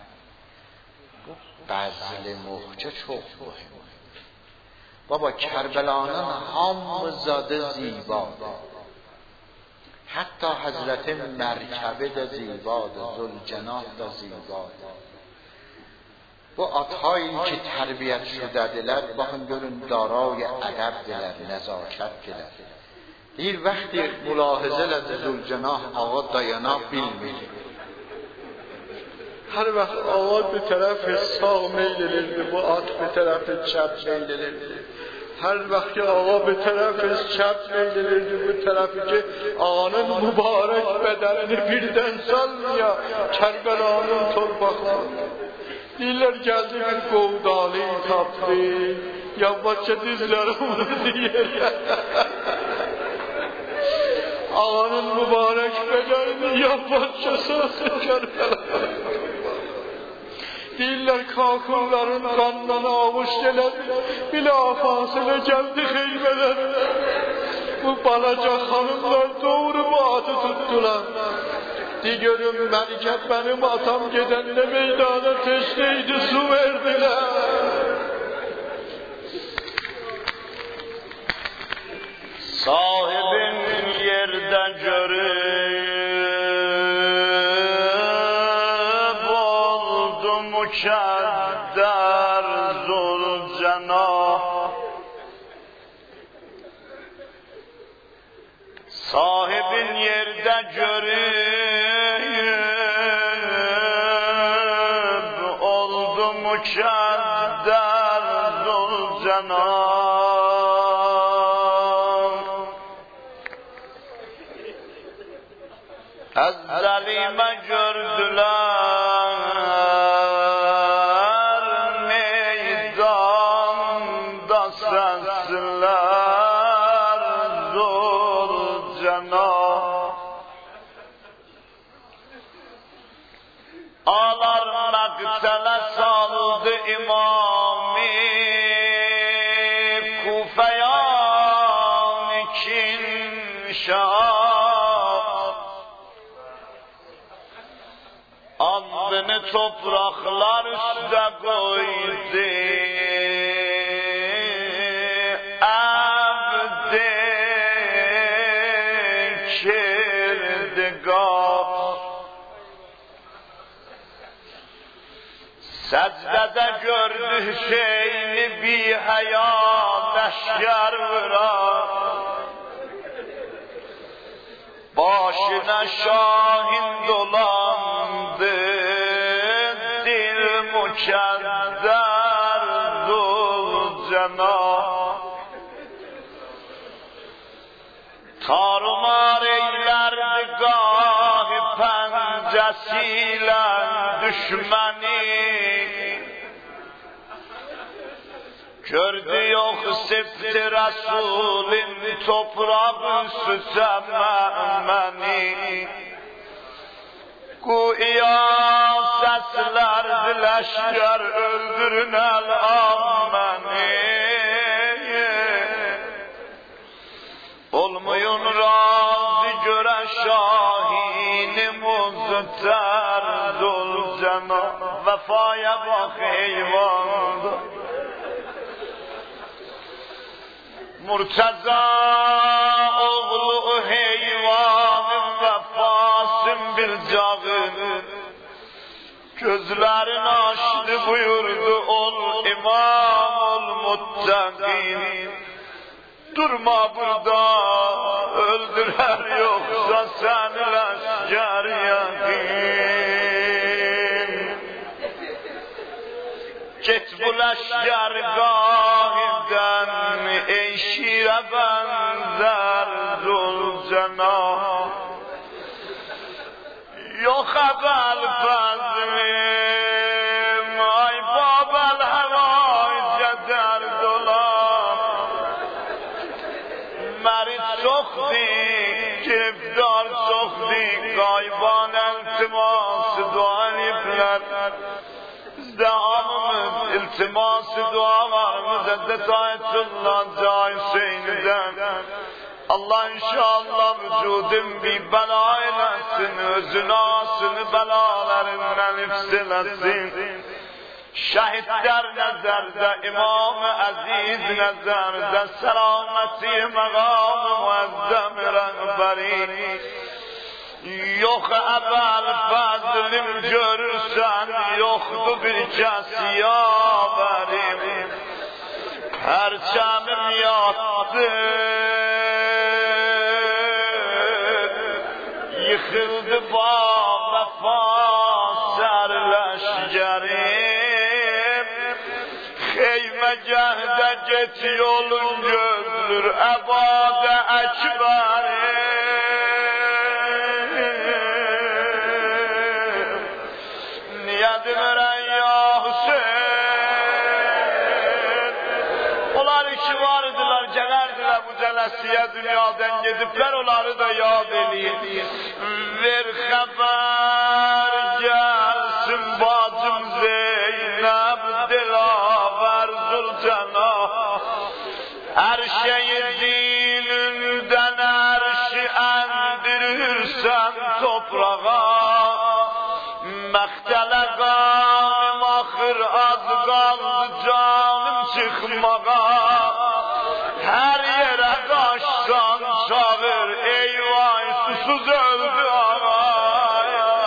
بذل محجه çok مهم. بابا کربلانın hamızadı zibadır. Hatta Hazreti Merkebe de zibadır, Zülcenah da zibadır. Bu atayı ki tərbiyət şüdədilər, baxın görün daray ədəbdilər, nəzakətdilər. Bir vaxtı mülahizə elədi Zülcenah, ağa dayana bilmir. Her vaxt ağa bir tərəfi sağ meyl edirdi, bu at bir tərəfi çəp meyl edirdi. Her vaxt ki ağa bir tərəfi çəp meyl edirdi, bu tərəfi ki ağanın mübarək bədənini birdən salmaya Kərbəlanın torpaqlarına. Deyirlər geldi bir qovdalı tapdı, yavaşça dizləri vurdu yerə. Ağanın mübarək bədənini yavaşça saldı Kərbəlanın. Deyirlər kakırların qandan avuç elədi, bilafasılə gəldi xeybələr. Bu balaca xanımlar doğru bu adı tutdular. De görüm Mərkəb benim atam gedəndə meydana teşneydi, su verdiler. Sahibin yerde görüp oldu mükədder Zülcenah. Sahibin yerde görüp مکدر ذوالجلال از ظلیمه gördüler meydanda sesler Zülcelal ağlar mektele saldı imam-ı Kufeyan için şah andını topraklar üstüne koydu abd-i kirdgah secdede gördü Hüseyin'i bir haya leşker vurar başına şahin dolandı dil mükedder Zülcelal tarumar eylerdi gahi pencesiyle düşmeni gördü yok septi Resul'ün toprağı sütememeni Güya seslerdi leşker öldürün el-ammeni olmayın razı gören şahin-i muzter Zülcelal vefaya bak eyvallah Murtaza oğlu heyvanın vefasın bilcağın gözlerini açtı buyurdu ol imam ol muttaqin durma burada öldürer yoksa sen leşker yakin git bu leşkergâhinden ey şire benzer Zülcelal yok ebel fazlim ay babel hevâi ceder dolan merit çokdi giriftar çokdi gayban iltiması dualipler devamımız iltiması dualarımız eddet ayetullah Cahil Hüseyin'den Allah inşallah vücudun bir bela eylesin özünü asını belalarından ifsilesin şehitler nezerde İmam-ı Aziz nezerde selameti megamı muezzem rehberi yok ebel fazlim görürsen yoktu bir kes yaverim perçemim yattı yıkıldı ba vefa serleşgerim heymegahde get yolun gözdür ebade ekberim Yediren ya Hüseyin onlar işi vardılar gelerdiler bu celesiye dünyadan gidipler onları da yad edeyim ver haber gelsin bacım Zeynep dilaver Zülcelal her şeyi dininden her şey endirirsen toprağa Mektele kanım ahır az kaldı canım çıkmağa her yere kaçsan çağır eyvah susuz öldü ağa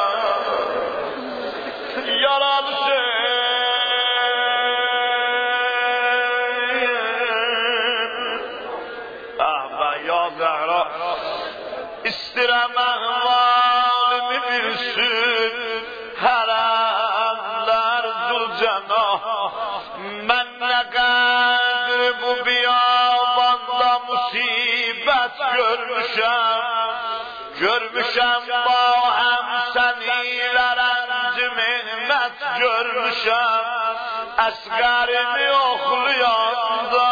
yaralı ah be ya Zehra istirem ahvalimi bilsin Heremler Zülcelal ben ne kadar bu biyabanda musibet görmüşem bahem seniler encimmet görmüşem esgarimi oklayanda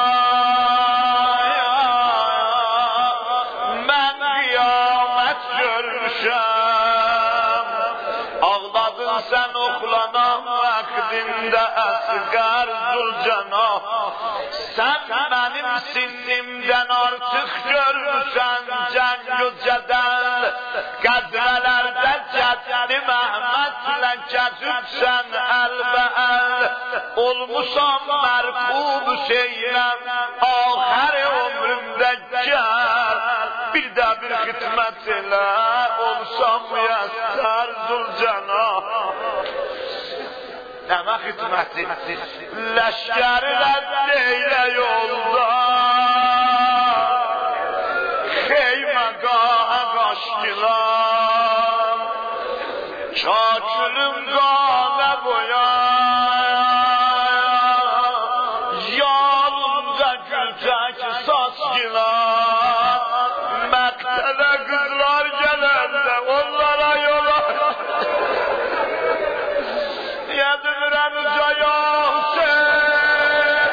ben kıyamet görmüşem ağladın sen oklanan vaktinde esgar Zülcena sen benim sinnimden artık görmüşsen cenk-ü cedel kadrelerde ceddi Mehmet'le ketüpsen el olmuşam merkub Hüseyin'em ahir ömrümde gel bir de bir hizmet ile olsam müyesser Zülcena Deme hizmeti leşkerler deyle yolda Heymegaha kaçtılar Çakülüm gane boya Yalında gültek saçtılar Mektele kızlar gelende onlara yola Yedirem Hüseyin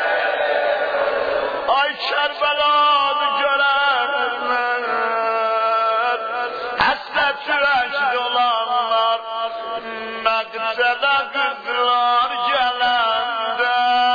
Ay Kerbelalı görenler Hasret yürek dolanlar Mektele kızlar gelende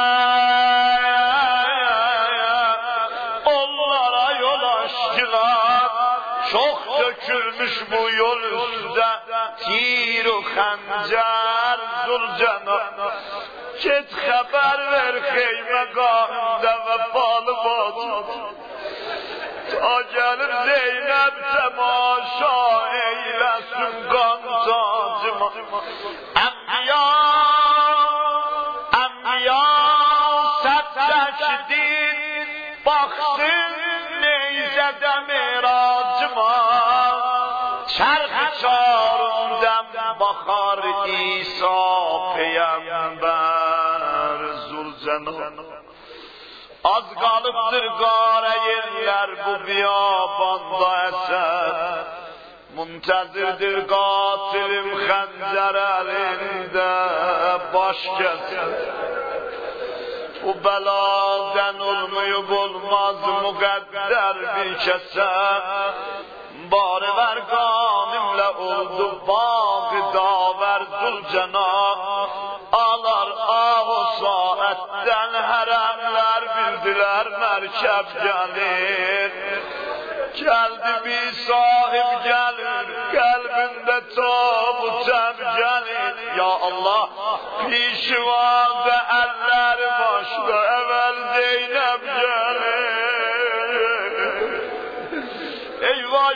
Onlara yol açtılar Çok dökülmüş bu yol üstüde Tir-u xəncər Zülcena Git xəbər ver xeyməqamda və balı bacım Ta gəlir Zeynəb təmaşa eyləsin qan tacıma Ənbiya səttəkdir Baxsın neyzədə miracıma Çərx çarımdəm baxar İsa Peyğəmbər Zülcena Az qalıbdır qara yerlər bu biyabanda əsər Müntəzirdir qatilim xəncər əlində baş kəsər Bu bəladən olmayıb olmaz müqəddər bir kəsər Bari ver qanimlə oldu bağı daver Zülcena Alar ah o saatdən hərəmlər bildiler mərkəb gəlir Gəldi bir sahib gəlir qəlbində tabutəm gəlir Ya Allah pişvada əllər başda əvvəl Zeynəb gəlir Eyvay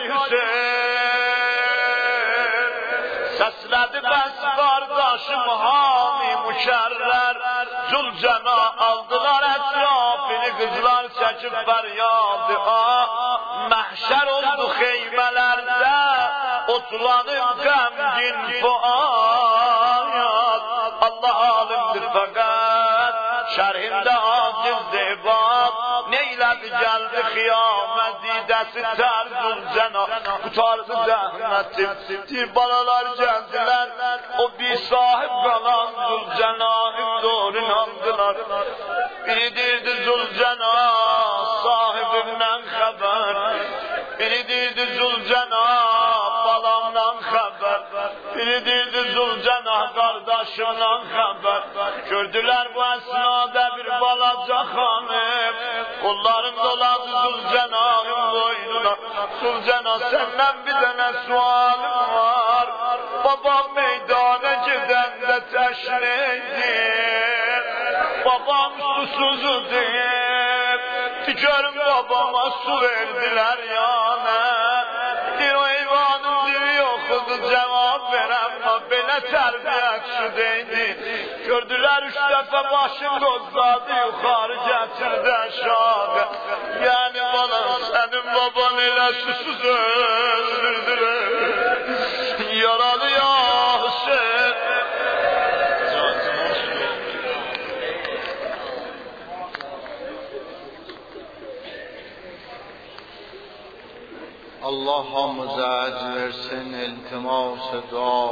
Hüseyin Səslədi bəs qardaşım hami mükərrər Zülcena aldılar ətrafını qızlar çəkib fəryadı Məhşər oldu xeymələrdə otlanıb qəmgin fuayat Allah alimdir fəqət şərhində aciz debat Neylədi gəldi xiyamət didəsi tər Zülcena Qutardı zəhmətim Tir balalar gəldilər O bir sahib qalan Zülcena'nın doğru inandılar Biri dirdi Zülcena sahibimdən xəbər Biri dirdi Zülcena balamdan xəbər Biri dirdi Zülcena qardaşımdan xəbər Gördülər bu əsnada bir balaca xanım Qollarım doladı Zülcena'nın boynuna Zülcena senden bir dənə sualım var Babam meydana gidəndə təşneydi Babam susuzu deyib Görüm babama su verdiler yana Bir o eyvanın dili yoxudu cevap verəm Belə tərbiyət şüdeydi Gördülər 3 dəfə başım qozladı Yuxarı gətirdi aşağı Yani bana senin baban elə susuz öldürdülər Yaralı ya Hüseyin Allah hamıza əcr versin, iltimas dua.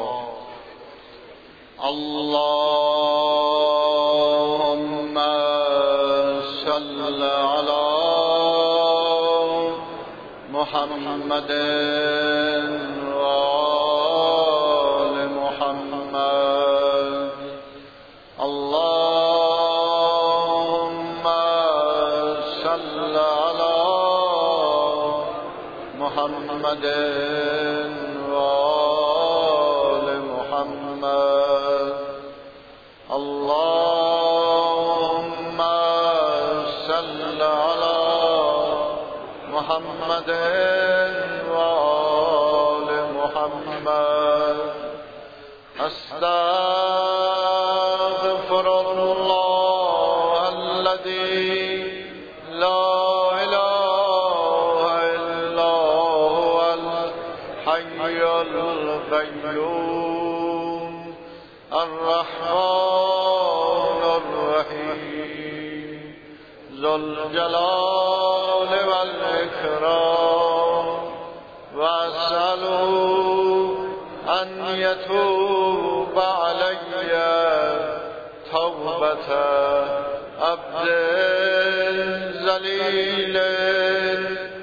Allahümme salli ala Muhammedin ve ali Muhammed. Allahümme salli ala Muhammedin ve ali Muhammed. Allahümme salli ala Muhammedin ve ali Muhammed. Estağfirullahellezî la ilahe illa huvel hayyul kayyum er-Rahmanir-Rahim Zülcelâli vel ikram ve es'aluhu en yetûbe aleyye tevbete abdin zelîlin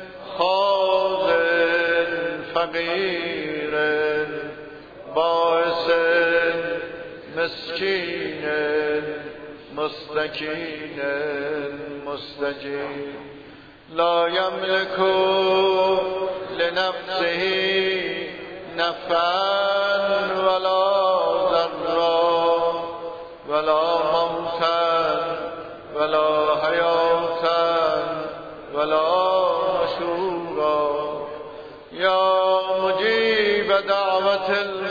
khâzin fakirin bâisin miskinin mustakinin mustajib la yemliku li nefsihi نفعا ولا ضرا ولا موتا ولا حياة ولا نشورا يا مجيب دعوة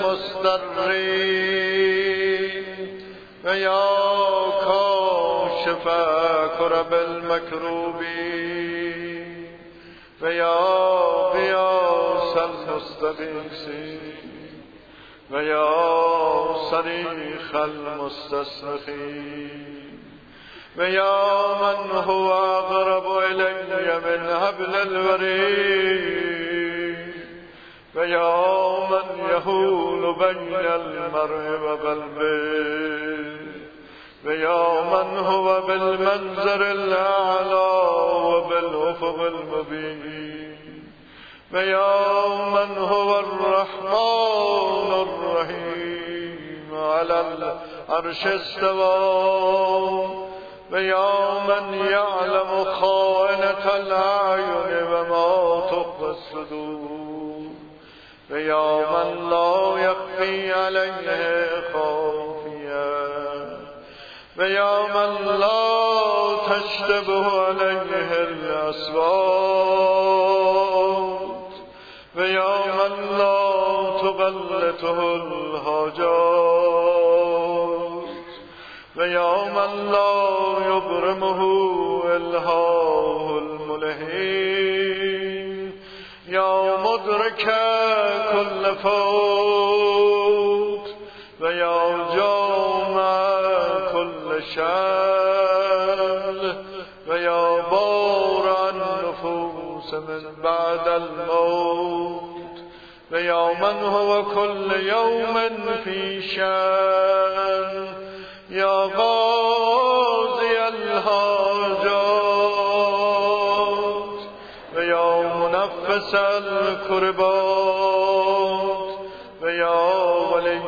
المضطرين ويا كاشف كرب المكروبين ويا غياث المستغيثين ويا صريخ المستصرخين ويا من هو أقرب إلي من حبل الوريد ويا من يحول بين المرء وقلبه ويا من هو بالمنظر الأعلى وبالأفق المبين ويا من هو الرحمن الرحيم على العرش استوى ويا من يعلم خائنة الأعين وما تخفي الصدور ويا من لا يخفي عليه خافية ويا من لا تشتبه عليه الأصوات ويا من لا تغلطه الحاجات ويا من لا يبرمه إلهاه الملهين يا مدرك كل فوت ويا جامع كل شر ويا بارع النفوس من بعد الموت ويا من هو كل يوم في شأن يا قاضي الحاجات ويا منفس الكربات ويا ولي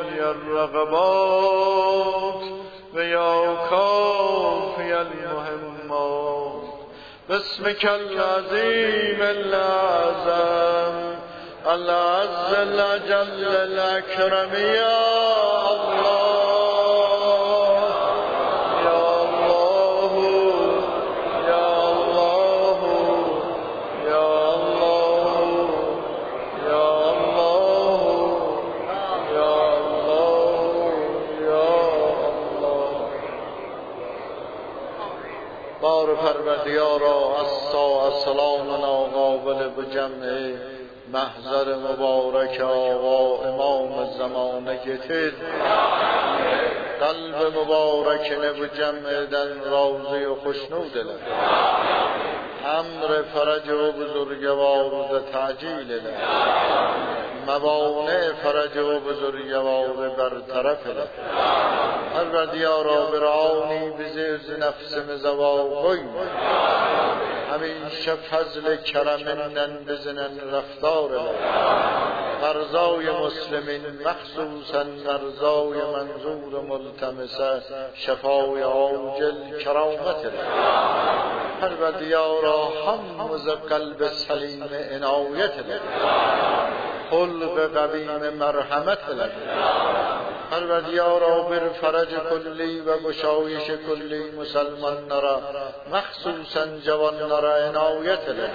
الرغبات ويا كافي المهمات باسمك العظيم الأعظم العز الأجل الأكرم يا الله يا الله يا الله يا الله يا الله يا الله يا الله بار پروردگارا السلام ناقابل به جمع محضر مبارک آقا امام زمانه گتید قلب مبارکن و جمعدن راضی و خوشنود لد امر فرج و بزرگوار و تعجیل لد موانع فرج و بزرگوار برطرف لد پروردگارا برعانی بزیز نفس مزواقین همیشه فضل کرمنن بزنن رفتار لد مرزای مسلمین مخصوصا مرزای منظور ملتمسه شفای عاجل کرامت لد پروردگارا حمز قلب سلیم عنایت لد خلق قویم مرحمت لد پروردگارا بر فرج کلی و گشایش کلی مسلمان نرا مخصوصا جوان نرا عنایت لد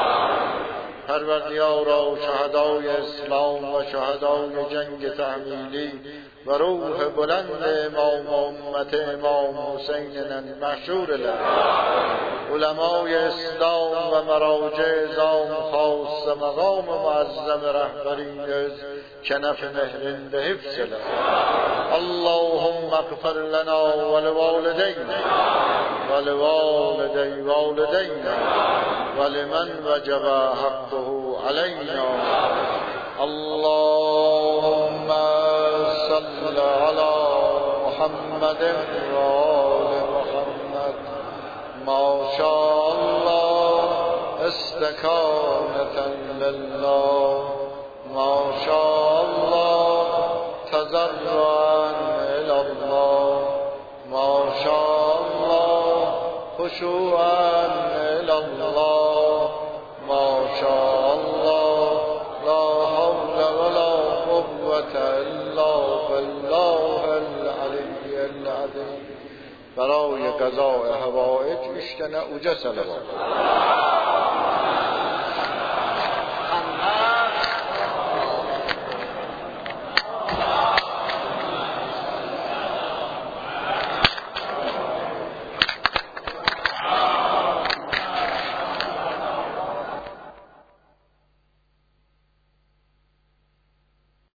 پروردگارا شهدای اسلام و شهدای جنگ تحمیلی و روح بلند امام امت امام حسین محشور لد علمای اسلام و مراجع زام خاص مقام معظم رهبری از کنف مهرین به حفظ لد اللهم اغفر لنا ولوالدینا ولوالدی والدینا ولمن وجب حقه علینا اللهم صل على محمد و آل محمد ما شاء الله استکانة لله ما شاء الله تضرعا الى الله ما شاء الله خشوعا الى الله ما شاء الله لا حول ولا قوة الا بالله العلی العظیم برای قضاء حوائج اشتنع و جسل